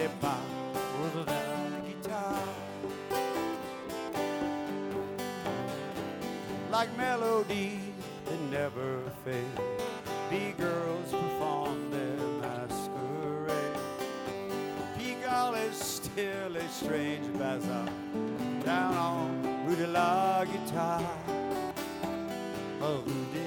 les pas de la guitar. Like melodies that never fade, B-girls perform their masquerade. Pigalle is still a strange bazaar down on Rue de la Guitare. Oh, Rue de